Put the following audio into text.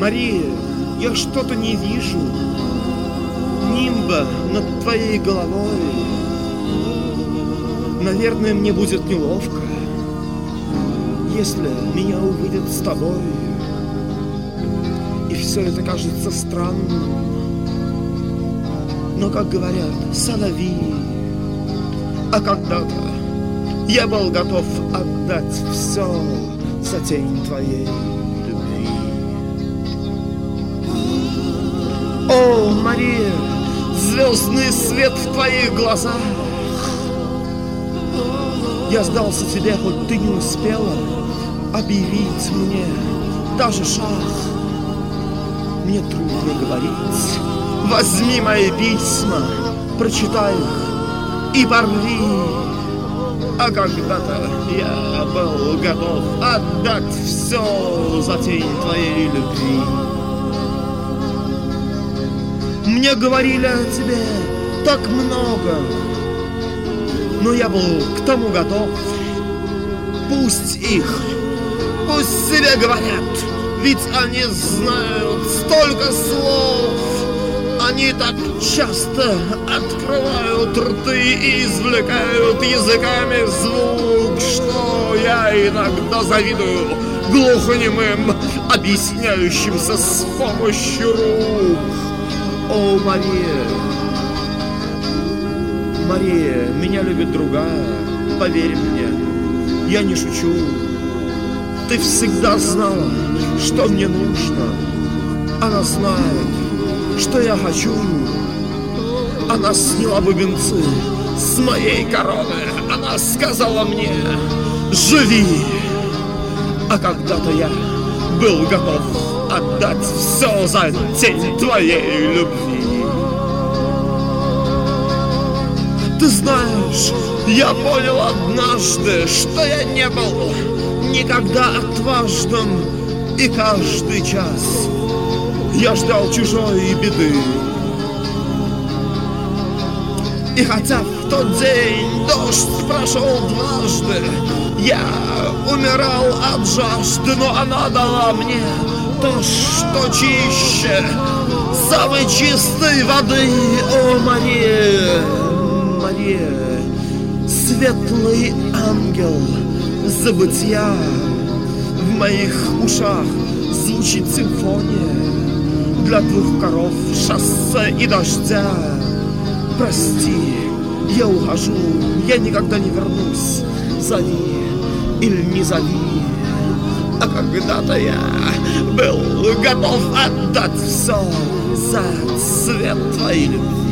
Мария, я что-то не вижу. Нимба над твоей головой. Наверное, мне будет неловко, если меня увидят с тобой. И все это кажется странным. Но, как говорят, соловьи. А когда-то я был готов отдать все за тень твоей любви. О, Мария, звездный свет в твоих глазах. Я сдался тебе, хоть ты не успела объявить мне даже шаг. Мне трудно говорить. Возьми мои письма, прочитай их и порви. А когда-то я был готов отдать все за тень твоей любви. Мне говорили о тебе так много, но я был к тому готов. Пусть себе говорят, ведь они знают столько слов. Они так часто открывают рты и извлекают языками звук, что я иногда завидую глухонемым, объясняющимся с помощью рук. О, Мария, Мария, меня любит другая, поверь мне, я не шучу. Ты всегда знала, что мне нужно. Она знает, что я хочу. Она сняла бубенцы с моей короны. Она сказала мне: живи. А когда-то я был готов отдать все за тень твоей любви. Ты знаешь, я понял однажды, что я не был никогда отважным, и каждый час я ждал чужой беды. И хотя в тот день дождь прошел дважды, я умирал от жажды, но она дала мне то, что чище самой чистой воды. О, Мария, Мария, светлый ангел забытья, в моих ушах звучит симфония для двух коров, шоссе и дождя. Прости, я ухожу, я никогда не вернусь. Зови или не зови. А когда-то я был готов отдать все за цвет твоей любви.